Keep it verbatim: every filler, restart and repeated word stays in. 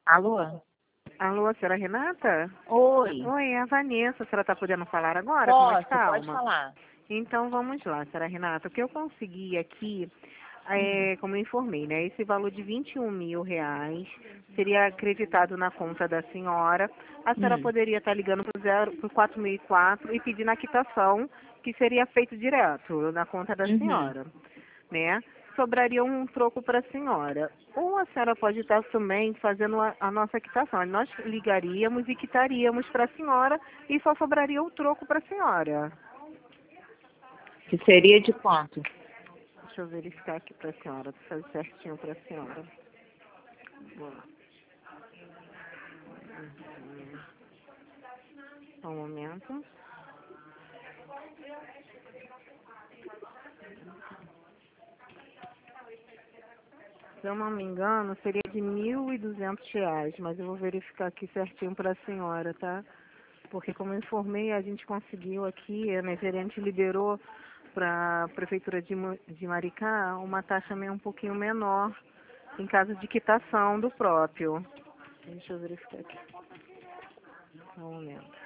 Alô? Alô, senhora Renata? Oi. Oi, é a Vanessa. A senhora está podendo falar agora com mais Posso, pode calma? falar. Então vamos lá, senhora Renata. O que eu consegui aqui, Hum. é, como eu informei, né? Esse valor de vinte e um mil reais seria acreditado na conta da senhora. A senhora Hum. poderia estar ligando para o quatro mil e quatro e pedindo a quitação, que seria feito direto na conta da Uhum. senhora, né? Sobraria um troco para a senhora. Ou a senhora pode estar também fazendo a, a nossa quitação. Nós ligaríamos e quitaríamos para a senhora e só sobraria o troco para a senhora. Que seria de quanto? Deixa eu verificar aqui para a senhora, para fazer certinho para a senhora. Vou lá. Uhum. Só um momento. Se eu não me engano, seria de mil e duzentos reais, mas eu vou verificar aqui certinho para a senhora, tá? Porque como eu informei, a gente conseguiu aqui, né, a gerente liberou para a Prefeitura de, Ma- de Maricá uma taxa meio um pouquinho menor em caso de quitação do próprio. Deixa eu verificar aqui. Só um momento.